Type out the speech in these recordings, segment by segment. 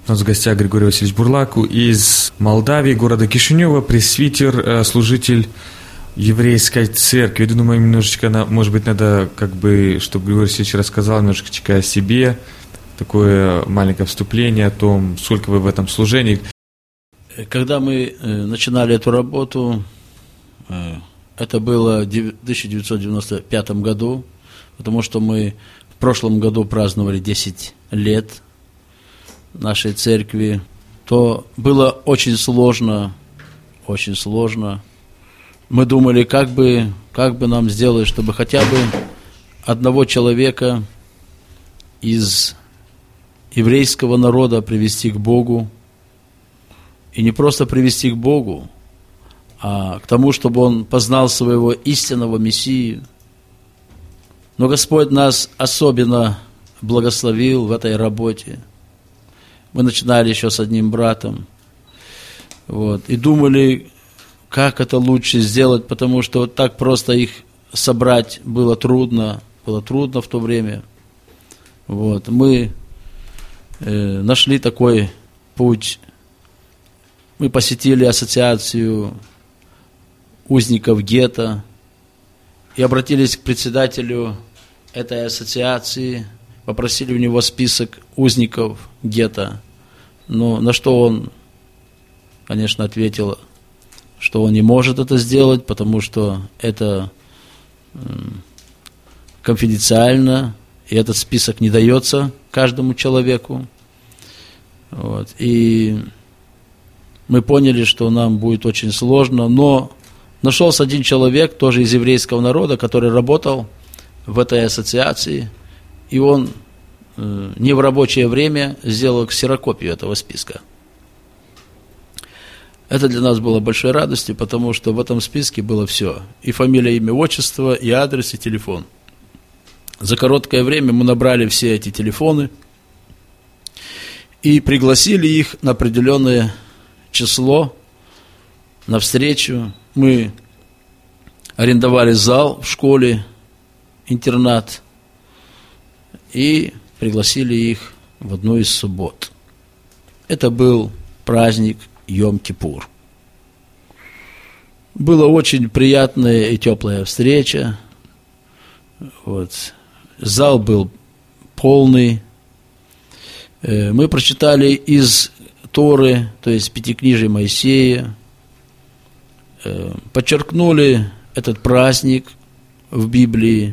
У нас в гостях Григорий Васильевич Бурлаку из Молдавии, города Кишинева, пресвитер, служитель еврейской церкви. Я думаю, немножечко, может быть, надо, чтобы Григорий Васильевич рассказал немножечко о себе, такое маленькое вступление о том, сколько вы в этом служении. Когда мы начинали эту работу, это было в 1995 году, потому что мы в прошлом году праздновали 10 лет нашей церкви, то было очень сложно. Мы думали, как бы нам сделать, чтобы хотя бы одного человека из еврейского народа привести к Богу. И не просто привести к Богу, а к тому, чтобы он познал своего истинного Мессию. Но Господь нас особенно благословил в этой работе. Мы начинали еще с одним братом, и думали, как это лучше сделать, потому что вот так просто их собрать было трудно в то время. Мы нашли такой путь. Мы посетили ассоциацию узников гетто и обратились к председателю этой ассоциации, попросили у него список узников гетто. Но на что он, конечно, ответил, что он не может это сделать, потому что это конфиденциально, и этот список не дается каждому человеку. И мы поняли, что нам будет очень сложно, но нашелся один человек, тоже из еврейского народа, который работал в этой ассоциации, и он не в рабочее время сделал ксерокопию этого списка. Это для нас было большой радостью, потому что в этом списке было все. И фамилия, имя, отчество, и адрес, и телефон. За короткое время мы набрали все эти телефоны и пригласили их на определенное число на встречу. Мы арендовали зал в школе, интернат, и пригласили их в одну из суббот. Это был праздник Йом-Кипур. Была очень приятная и теплая встреча. Зал был полный. Мы прочитали из Торы, то есть Пятикнижия Моисея, подчеркнули этот праздник в Библии.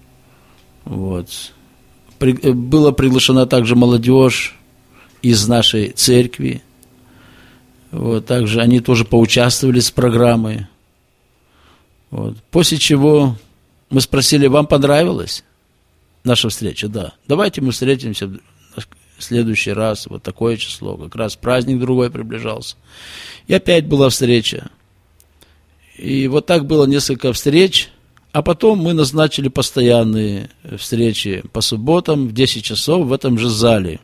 Была приглашена также молодежь из нашей церкви. Также они тоже поучаствовали с программой. После чего мы спросили, вам понравилась наша встреча? Да. Давайте мы встретимся в следующий раз, такое число. Как раз праздник другой приближался. И опять была встреча. И так было несколько встреч. А потом мы назначили постоянные встречи по субботам в 10 часов в этом же зале.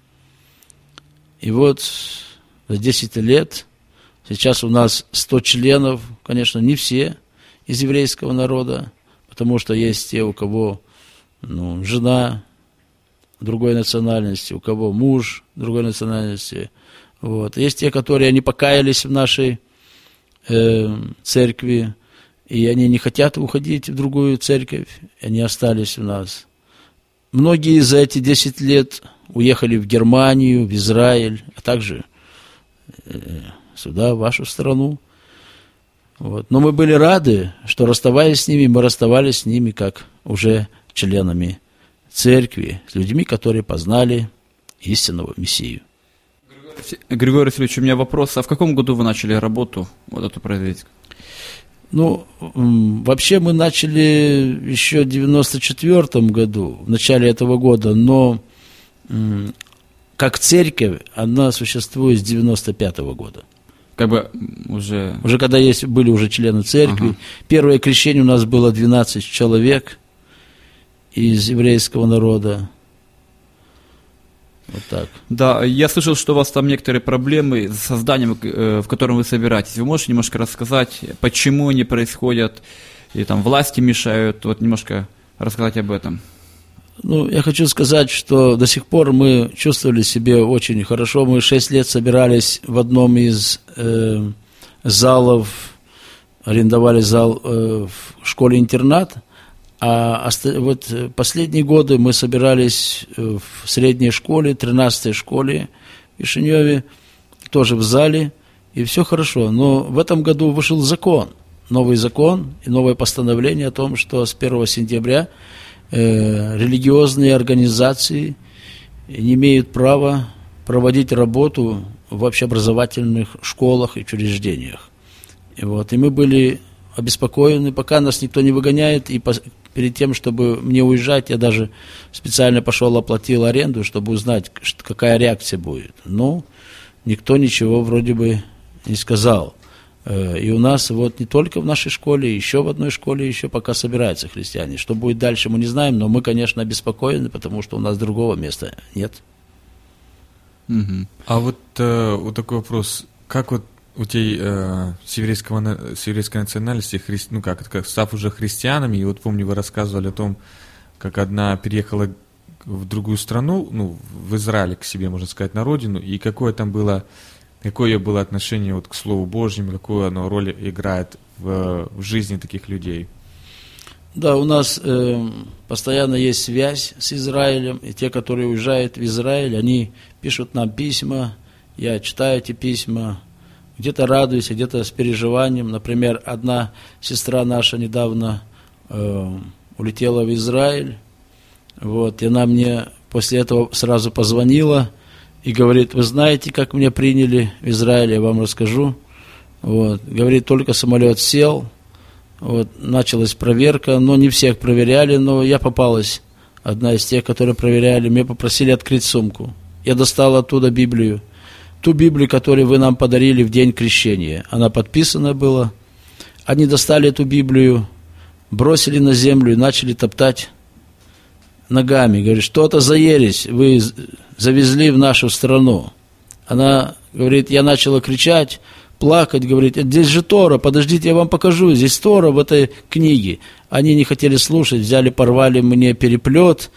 И за 10 лет сейчас у нас 100 членов, конечно, не все из еврейского народа, потому что есть те, у кого жена другой национальности, у кого муж другой национальности. Есть те, которые они покаялись в нашей церкви, и они не хотят уходить в другую церковь, они остались у нас. Многие за эти 10 лет уехали в Германию, в Израиль, а также сюда, в вашу страну. Но мы были рады, что, расставаясь с ними, мы расставались с ними как уже членами церкви, с людьми, которые познали истинного Мессию. Григорий Васильевич, у меня вопрос. А в каком году вы начали работу эту производить? Вообще мы начали еще в 1994 году, в начале этого года, но как церковь, она существует с 1995 года. Уже когда были уже члены церкви. Ага. Первое крещение у нас было 12 человек из еврейского народа. Так. Да, я слышал, что у вас там некоторые проблемы с созданием, в котором вы собираетесь. Вы можете немножко рассказать, почему они происходят, и власти мешают, немножко рассказать об этом? Ну, я хочу сказать, что до сих пор мы чувствовали себя очень хорошо. Мы 6 лет собирались в одном из залов, арендовали зал в школе-интернат, а вот последние годы мы собирались в средней школе, 13-й школе в Кишиневе, тоже в зале, и все хорошо. Но в этом году вышел закон, новый закон и новое постановление о том, что с 1 сентября религиозные организации не имеют права проводить работу в общеобразовательных школах и учреждениях. И мы были обеспокоены, пока нас никто не выгоняет, и перед тем, чтобы мне уезжать, я даже специально пошел, оплатил аренду, чтобы узнать, какая реакция будет. Но никто ничего вроде бы не сказал. И у нас не только в нашей школе, еще в одной школе еще пока собираются христиане. Что будет дальше, мы не знаем, но мы, конечно, обеспокоены, потому что у нас другого места нет. Угу. А вот такой вопрос. Как у тебя с еврейской национальности, став уже христианами, и помню, вы рассказывали о том, как одна переехала в другую страну, в Израиль, к себе, можно сказать, на родину, и какое ее было отношение к Слову Божьему, какую оно роль играет в жизни таких людей? Да, у нас постоянно есть связь с Израилем, и те, которые уезжают в Израиль, они пишут нам письма, я читаю эти письма, где-то радуюсь, где-то с переживанием. Например, одна сестра наша недавно улетела в Израиль, и она мне после этого сразу позвонила и говорит: вы знаете, как меня приняли в Израиле, я вам расскажу. Говорит, только самолет сел, началась проверка, но не всех проверяли, но я попалась, одна из тех, которые проверяли, меня попросили открыть сумку. Я достал оттуда Библию, ту Библию, которую вы нам подарили в день крещения. Она подписана была. Они достали эту Библию, бросили на землю и начали топтать ногами. Говорит, что это за ересь вы завезли в нашу страну? Она говорит, я начала кричать, плакать, говорит, здесь же Тора, подождите, я вам покажу, здесь Тора в этой книге. Они не хотели слушать, взяли, порвали мне переплет.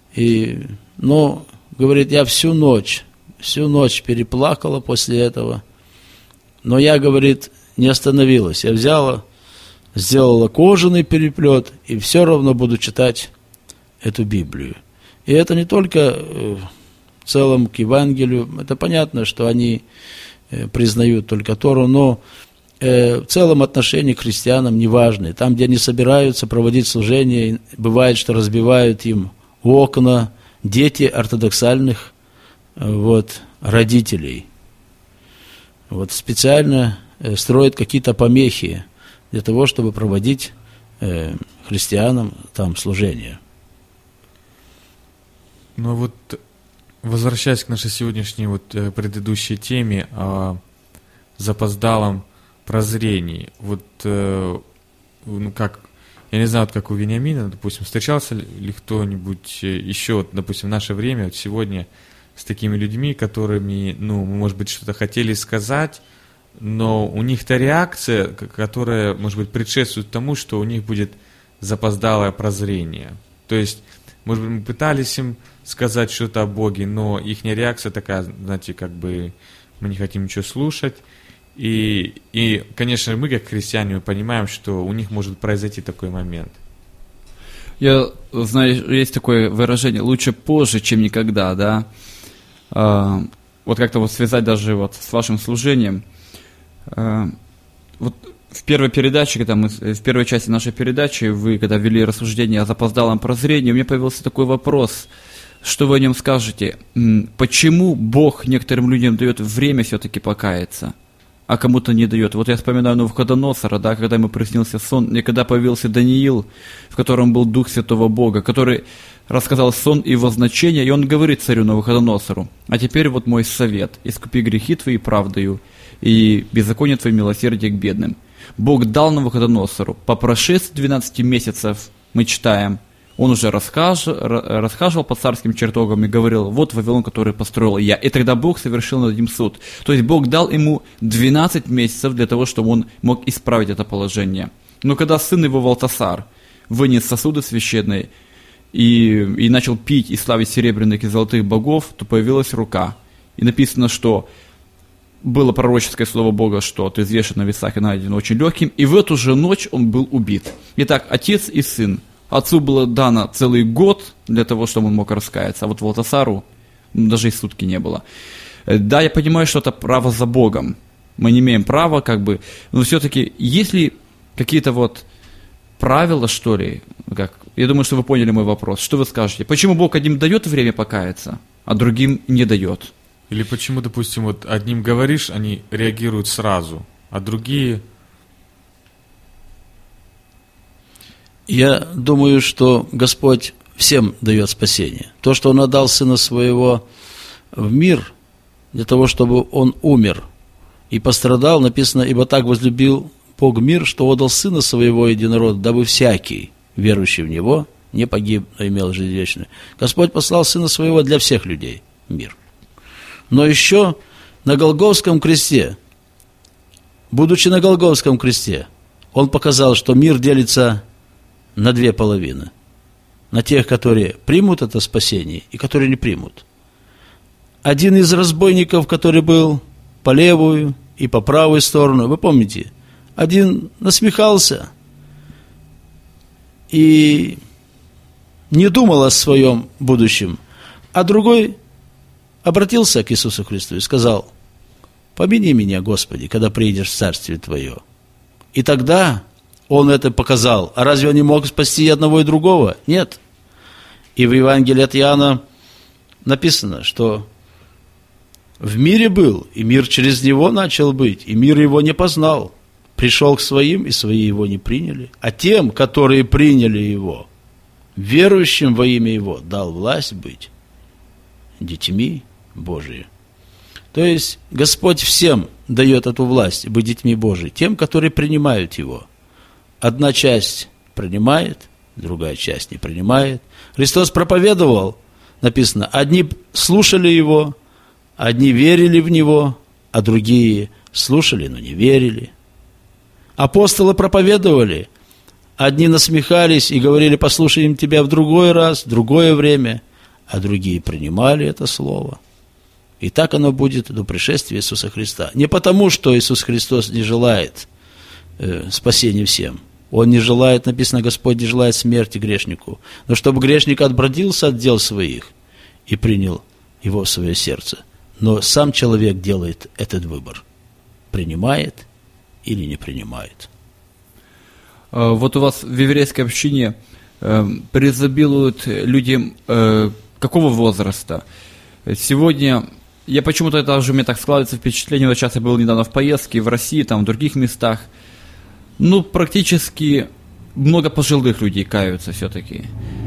Говорит, я всю ночь переплакала после этого. Но я, говорит, не остановилась. Я сделала кожаный переплет, и все равно буду читать эту Библию. И это не только в целом к Евангелию, это понятно, что они признают только Тору, но в целом отношение к христианам неважное. Там, где они собираются проводить служение, бывает, что разбивают им окна дети ортодоксальных родителей. Специально строят какие-то помехи для того, чтобы проводить христианам там служение. Возвращаясь к нашей сегодняшней предыдущей теме о запоздалом прозрении, я не знаю, как у Вениамина, допустим, встречался ли кто-нибудь еще, допустим, в наше время, сегодня, с такими людьми, которыми, может быть, что-то хотели сказать, но у них та реакция, которая, может быть, предшествует тому, что у них будет запоздалое прозрение. То есть, может быть, мы пытались им сказать что-то о Боге, но их реакция такая, знаете, мы не хотим ничего слушать. И, конечно, мы, как христиане, мы понимаем, что у них может произойти такой момент. Я знаю, есть такое выражение: лучше позже, чем никогда, да? Как-то связать даже с вашим служением. В первой передаче, в первой части нашей передачи, вы, когда вели рассуждение о запоздалом прозрении, у меня появился такой вопрос, что вы о нем скажете? Почему Бог некоторым людям дает время все-таки покаяться, а кому-то не дает? Я вспоминаю Навуходоносора, да, когда ему приснился сон, и когда появился Даниил, в котором был Дух Святого Бога, который рассказал сон и его значение, и он говорит царю Навуходоносору: а теперь мой совет, искупи грехи твои правдою, и беззаконие твое милосердие к бедным. Бог дал Навуходоносору, по прошествии 12 месяцев, мы читаем, он уже расхаживал по царским чертогам и говорил: вот Вавилон, который построил я. И тогда Бог совершил над ним суд. То есть Бог дал ему 12 месяцев для того, чтобы он мог исправить это положение. Но когда сын его Валтасар вынес сосуды священные и начал пить и славить серебряных и золотых богов, то появилась рука. И написано, что было пророческое слово Бога, что ты взвешен на весах и найден очень легким, и в эту же ночь он был убит. Итак, отец и сын. Отцу было дано целый год для того, чтобы он мог раскаяться, а вот Валтасару даже и сутки не было. Да, я понимаю, что это право за Богом. Мы не имеем права, но все-таки, есть ли какие-то вот правила, что ли, я думаю, что вы поняли мой вопрос. Что вы скажете? Почему Бог одним дает время покаяться, а другим не дает? Или почему, допустим, вот одним говоришь, они реагируют сразу, а другие... Я думаю, что Господь всем дает спасение. То, что Он отдал Сына Своего в мир, для того, чтобы Он умер и пострадал, написано, ибо так возлюбил Бог мир, что отдал Сына Своего единородного, дабы всякий, верующий в Него, не погиб, но имел жизнь вечную. Господь послал Сына Своего для всех людей в мир. Но еще на Голгофском кресте, будучи на Голгофском кресте, Он показал, что мир делится на две половины. На тех, которые примут это спасение, и которые не примут. Один из разбойников, который был по левую и по правую сторону, вы помните, один насмехался и не думал о своем будущем, а другой обратился к Иисусу Христу и сказал: «Помяни меня, Господи, когда приедешь в Царствие Твое». И тогда он это показал. А разве он не мог спасти одного и другого? Нет. И в Евангелии от Иоанна написано, что в мире был, и мир через него начал быть, и мир его не познал. Пришел к своим, и свои его не приняли. А тем, которые приняли его, верующим во имя его, дал власть быть детьми Божии. То есть Господь всем дает эту власть быть детьми Божии, тем, которые принимают его. Одна часть принимает, другая часть не принимает. Христос проповедовал, написано, одни слушали его, одни верили в него, а другие слушали, но не верили. Апостолы проповедовали, одни насмехались и говорили: послушаем тебя в другой раз, в другое время, а другие принимали это слово. И так оно будет до пришествия Иисуса Христа. Не потому, что Иисус Христос не желает спасения всем. Он не желает, написано, Господь не желает смерти грешнику, но чтобы грешник отбродился от дел своих и принял его в свое сердце. Но сам человек делает этот выбор. Принимает или не принимает. Вот у вас в еврейской общине преизобилуют люди какого возраста? Сегодня, я почему-то это уже, мне так складывается впечатление, вот сейчас я был недавно в поездке в России, там в других местах, практически много пожилых людей каются все-таки.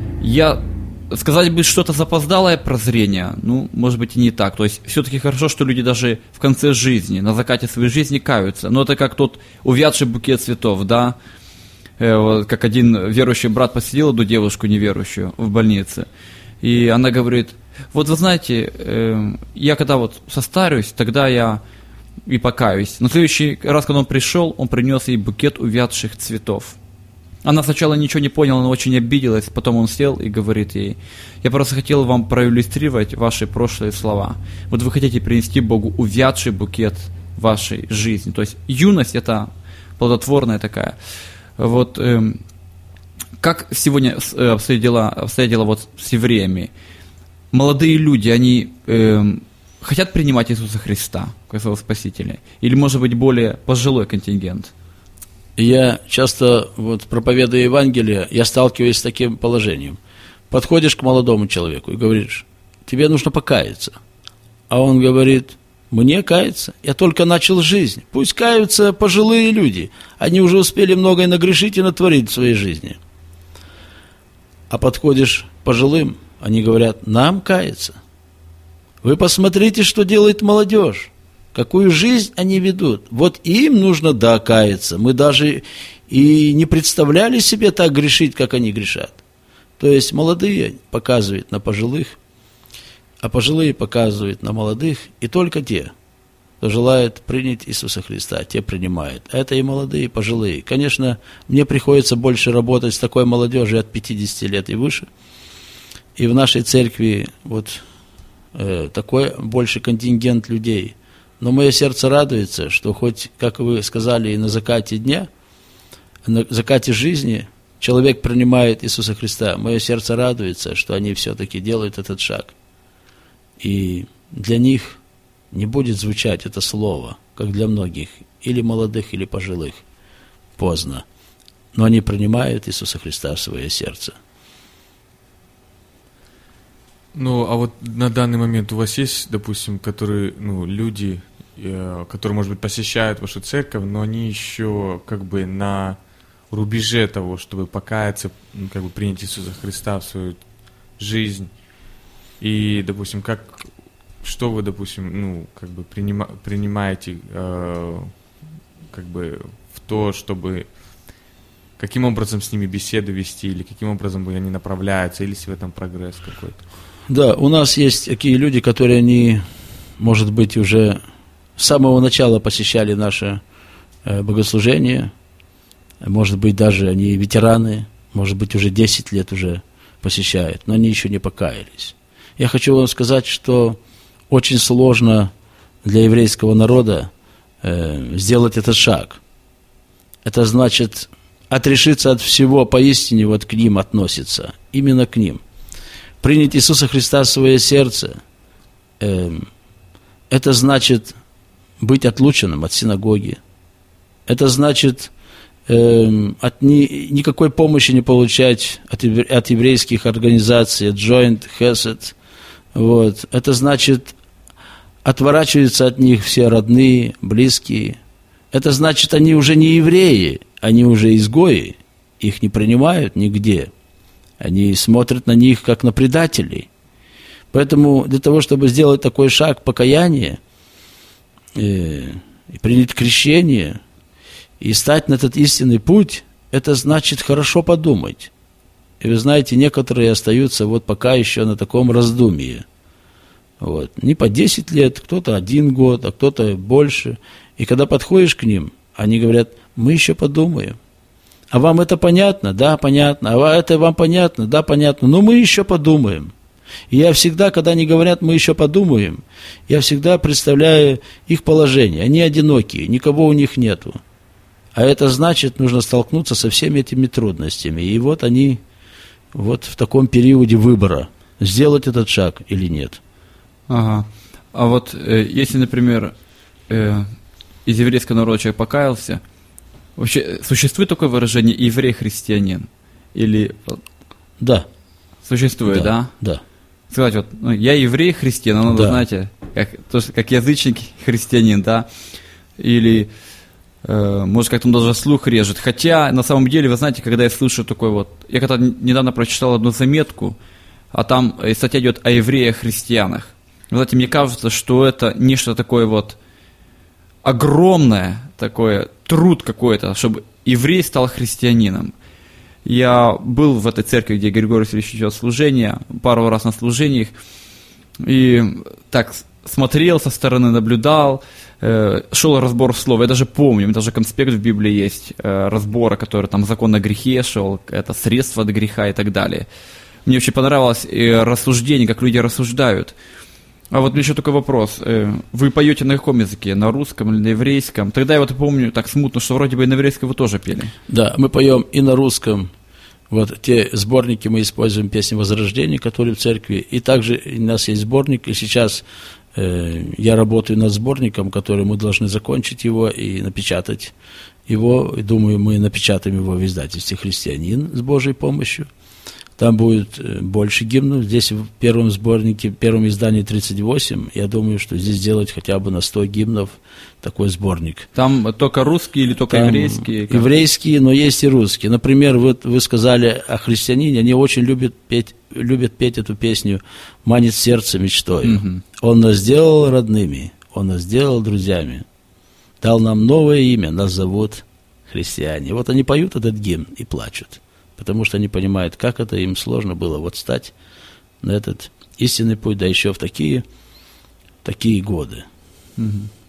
Сказать бы что-то запоздалое прозрение, может быть и не так. То есть все-таки хорошо, что люди даже в конце жизни, на закате своей жизни каются. Но это как тот увядший букет цветов, да? Как один верующий брат посетил одну девушку неверующую в больнице. И она говорит: вот вы знаете, я когда вот состарюсь, тогда я и покаюсь. На следующий раз, когда он пришел, он принес ей букет увядших цветов. Она сначала ничего не поняла, но очень обиделась, потом он сел и говорит ей: я просто хотел вам проиллюстрировать ваши прошлые слова. Вот вы хотите принести Богу увядший букет вашей жизни. То есть юность – это плодотворная такая. Вот как сегодня обстоят дела вот с евреями? Молодые люди, они хотят принимать Иисуса Христа как своего Спасителя? Или, может быть, более пожилой контингент? Я часто, проповедуя Евангелие, я сталкиваюсь с таким положением. Подходишь к молодому человеку и говоришь: тебе нужно покаяться. А он говорит: мне каяться? Я только начал жизнь. Пусть каются пожилые люди. Они уже успели многое нагрешить и натворить в своей жизни. А подходишь к пожилым, они говорят: нам каяться. Вы посмотрите, что делает молодежь. Какую жизнь они ведут. Вот им нужно, да, каяться. Мы даже и не представляли себе так грешить, как они грешат. То есть молодые показывают на пожилых, а пожилые показывают на молодых, и только те, кто желает принять Иисуса Христа, те принимают. А это и молодые, и пожилые. Конечно, мне приходится больше работать с такой молодежью от 50 лет и выше, и в нашей церкви такой больше контингент людей. Но мое сердце радуется, что хоть, как вы сказали, и на закате дня, на закате жизни человек принимает Иисуса Христа. Мое сердце радуется, что они все-таки делают этот шаг. И для них не будет звучать это слово, как для многих, или молодых, или пожилых, поздно. Но они принимают Иисуса Христа в свое сердце. Ну, а вот на данный момент у вас есть, допустим, люди, которые, может быть, посещают вашу церковь, но они еще как бы на рубеже того, чтобы покаяться, как бы принять Иисуса Христа в свою жизнь. И, допустим, что вы, допустим, как бы принимаете как бы в то, чтобы каким образом с ними беседу вести, или каким образом они направляются, или есть в этом прогресс какой-то? Да, у нас есть такие люди, которые они, может быть, уже с самого начала посещали наше богослужение, может быть, даже они ветераны, может быть, уже 10 лет уже посещают, но они еще не покаялись. Я хочу вам сказать, что очень сложно для еврейского народа сделать этот шаг. Это значит отрешиться от всего, поистине вот к ним относиться, именно к ним. Принять Иисуса Христа в свое сердце, это значит быть отлученным от синагоги. Это значит никакой помощи не получать от еврейских организаций, от Joint, Хесед. Вот. Это значит отворачиваются от них все родные, близкие. Это значит, они уже не евреи, они уже изгои, их не принимают нигде. Они смотрят на них, как на предателей. Поэтому для того, чтобы сделать такой шаг покаяния, и принять крещение, и стать на этот истинный путь, это значит хорошо подумать. И вы знаете, некоторые остаются вот пока еще на таком раздумье. Вот. Не по 10 лет, кто-то 1 год, а кто-то больше. И когда подходишь к ним, они говорят, мы еще подумаем. А вам это понятно? Да, понятно. А это вам понятно? Да, понятно. Но мы еще подумаем. И я всегда, когда они говорят, мы еще подумаем, я всегда представляю их положение. Они одинокие, никого у них нету. А это значит, нужно столкнуться со всеми этими трудностями. И вот они вот в таком периоде выбора, сделать этот шаг или нет. Ага. А вот если, например, из еврейского народа человек покаялся, вообще существует такое выражение еврей-христианин? Или... Да. Существует, да? Да. Сказать, вот, я еврей-христианин, да. Знаете, как язычник христианин, да? Или, может, как-то даже слух режет. Хотя, на самом деле, вы знаете, когда я слышу такой вот... Я когда недавно прочитал одну заметку, а там статья идет о евреях-христианах. Вы знаете, мне кажется, что это нечто такое вот огромное, такое труд какой-то, чтобы еврей стал христианином. Я был в этой церкви, где Григорий Васильевич идет служение, пару раз на служениях, и так смотрел со стороны, наблюдал, шел разбор слов. Я даже помню, у меня даже конспект в Библии есть разбора, который там закон о грехе шел, это средство от греха и так далее. Мне очень понравилось рассуждение, как люди рассуждают. А вот еще такой вопрос. Вы поете на каком языке? На русском или на еврейском? Тогда я вот помню так смутно, что вроде бы и на еврейском вы тоже пели. Да, мы поем и на русском. Вот те сборники мы используем песни Возрождения, которые в церкви. И также у нас есть сборник. И сейчас я работаю над сборником, который мы должны закончить его и напечатать его. И думаю, мы напечатаем его в издательстве «Христианин» с Божьей помощью. Там будет больше гимнов. Здесь в первом сборнике, в первом издании 38. Я думаю, что здесь сделать хотя бы на 100 гимнов такой сборник. Там только русские или только еврейские? Еврейские, но есть и русские. Например, вы сказали о христианине. Они очень любят петь эту песню «Манит сердце мечтой». Угу. Он нас сделал родными, он нас сделал друзьями. Дал нам новое имя, нас зовут христиане. Вот они поют этот гимн и плачут. Потому что они понимают, как это им сложно было вот стать на этот истинный путь, да еще в такие годы. Угу.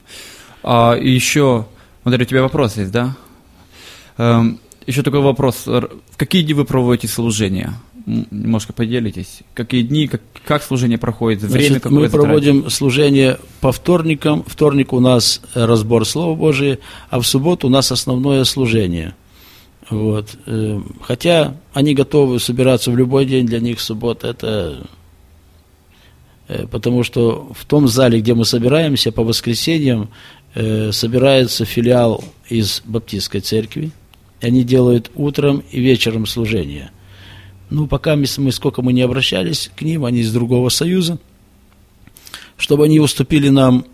А еще, смотри, у тебя вопрос есть, да? Еще такой вопрос. В какие дни вы проводите служения? немножко поделитесь. Какие дни, как служение проходит, время Значит, какое мы проводим служение по вторникам. Вторник у нас разбор Слова Божия, а в субботу у нас основное служение. Вот. Хотя они готовы собираться в любой день, для них суббота это... Потому что в том зале, где мы собираемся по воскресеньям, собирается филиал из Баптистской церкви. Они делают утром и вечером служение. Ну, пока сколько мы не обращались к ним, они из другого союза, чтобы они уступили нам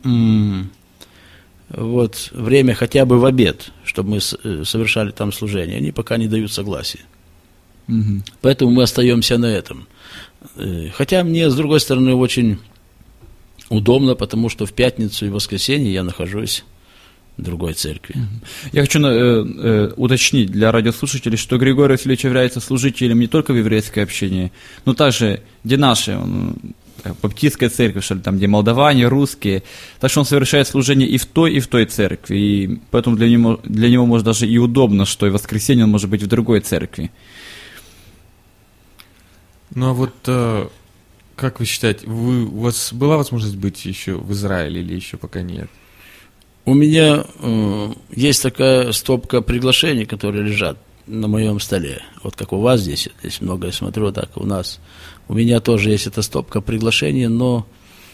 время хотя бы в обед, чтобы мы совершали там служение. Они пока не дают согласия. Угу. Поэтому мы остаемся на этом. Хотя мне, с другой стороны, очень удобно, потому что в пятницу и воскресенье я нахожусь в другой церкви. Я хочу уточнить для радиослушателей, что Григорий Васильевич является служителем не только в еврейской общине, но также, где наши, баптистская церковь, что ли, там, где молдаване, русские. Так что он совершает служение и в той церкви. И поэтому для него может даже и удобно, что и в воскресенье он может быть в другой церкви. Ну а вот как вы считаете, у вас была возможность быть еще в Израиле или еще пока нет? У меня есть такая стопка приглашений, которые лежат на моем столе. Вот как у вас здесь много, я смотрю, так у нас. У меня тоже есть эта стопка приглашений, но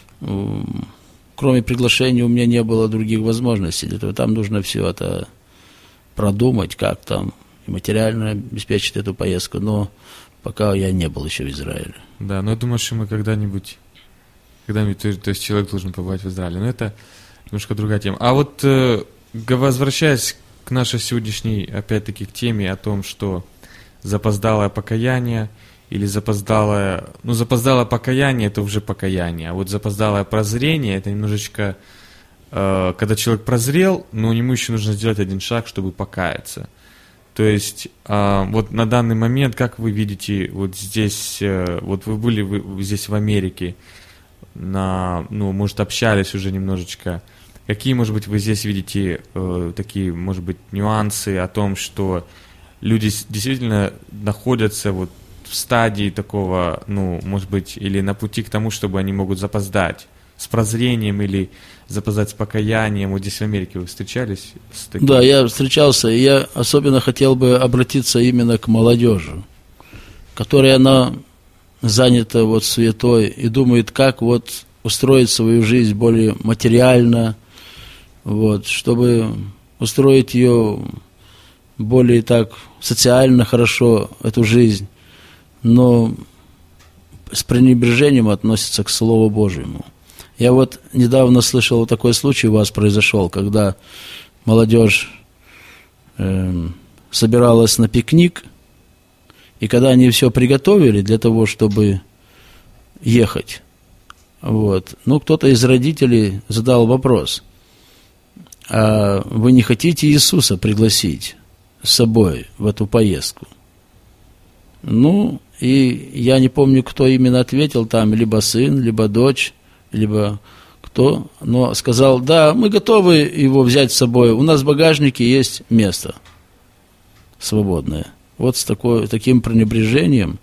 кроме приглашений у меня не было других возможностей. Для этого там нужно все это продумать, как там и материально обеспечить эту поездку, но пока я не был еще в Израиле. Да, но я думаю, что мы когда-нибудь то есть человек должен побывать в Израиле. Но это немножко другая тема. А вот возвращаясь к нашей сегодняшней, опять-таки, к теме о том, что запоздалое покаяние или запоздалое покаяние – это уже покаяние, а вот запоздалое прозрение – это немножечко, когда человек прозрел, но ему еще нужно сделать один шаг, чтобы покаяться. То есть вот на данный момент, как вы видите, вот здесь, вот вы были здесь в Америке, может, общались уже немножечко. Какие, может быть, вы здесь видите такие, может быть, нюансы о том, что люди действительно находятся вот в стадии такого, может быть, или на пути к тому, чтобы они могут запоздать с прозрением или запоздать с покаянием. Вот здесь в Америке вы встречались с таким? Да, я встречался, и я особенно хотел бы обратиться именно к молодежи, которая она занята вот суетой и думает, как вот устроить свою жизнь более материально, вот, чтобы устроить ее более так социально хорошо, эту жизнь, но с пренебрежением относится к Слову Божьему. Я вот недавно слышал, вот такой случай у вас произошел, когда молодежь собиралась на пикник, и когда они все приготовили для того, чтобы ехать, вот, кто-то из родителей задал вопрос: а вы не хотите Иисуса пригласить с собой в эту поездку? И я не помню, кто именно ответил там, либо сын, либо дочь, либо кто, но сказал: да, мы готовы его взять с собой, у нас в багажнике есть место свободное. Вот с таким пренебрежением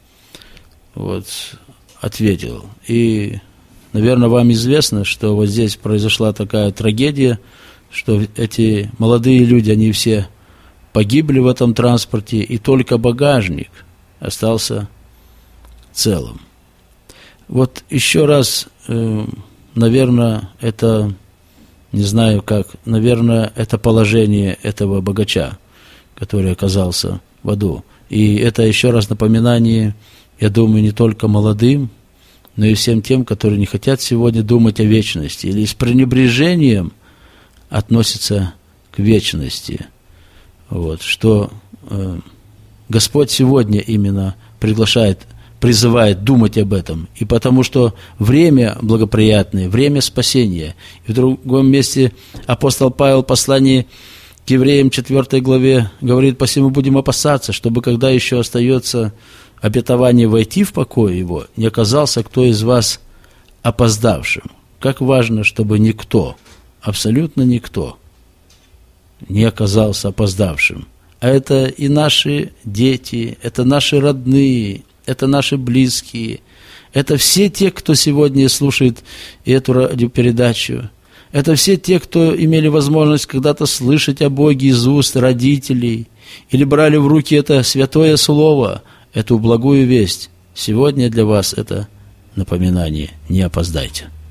ответил. И, наверное, вам известно, что вот здесь произошла такая трагедия, что эти молодые люди, они все погибли в этом транспорте, и только багажник остался целым. Вот еще раз, наверное, это, не знаю как, наверное, это положение этого богача, который оказался в аду. И это еще раз напоминание, я думаю, не только молодым, но и всем тем, которые не хотят сегодня думать о вечности или с пренебрежением относятся к вечности. Вот, что Господь сегодня именно призывает думать об этом. И потому что время благоприятное, время спасения. И в другом месте апостол Павел в послании к евреям 4 главе говорит: посему будем опасаться, чтобы когда еще остается обетование войти в покой его, не оказался кто из вас опоздавшим. Как важно, чтобы никто, абсолютно никто, не оказался опоздавшим. А это и наши дети, это наши родные, это наши близкие, это все те, кто сегодня слушает эту радиопередачу. Это все те, кто имели возможность когда-то слышать о Боге из уст родителей или брали в руки это святое слово, эту благую весть. Сегодня для вас это напоминание. Не опоздайте.